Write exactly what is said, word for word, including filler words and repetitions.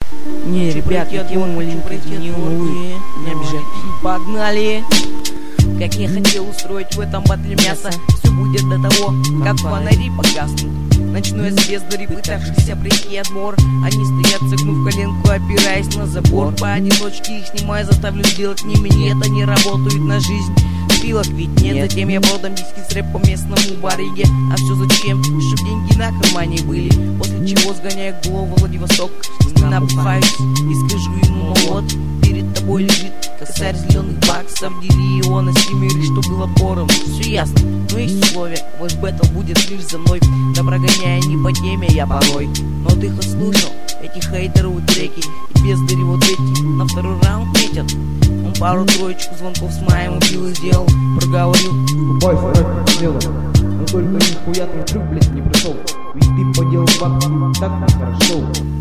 Не, ребят, я маленький, не умные, не обижайтесь. Погнали! Как я хотел устроить в этом батле мясо. Все будет до того, как фонари погаснут. Начну я с бездари, пытавшихся пройти отбор. Они стоят, согнув коленку, опираясь на забор. Поодиночке их снимаю, заставлю сделать не мне. Это не работает на жизнь. Пилок ведь нет, затем я продам диски с рэп по местному барыге. А все зачем? Чтоб деньги на кармане были. После чего сгоняю голову в Владивосток. Напыхаюсь и скажу ему: ну вот, перед тобой лежит косарь зеленых баксов. Дели его на семеры, что было поровну. Все ясно, но есть условия. Ваш бэтл будет лишь за мной. Да прогоняя не по теме я порой. Но ты хоть слышал эти хейтеры треки? И бездари вот эти на второй раунд метят. Он пару-троечку звонков с моим убил и сделал. Проговорил: Бай, срать по делу. Но только нихуя твой трюк, блядь, не пришел. Ведь ты поделал бабки так нехорошо.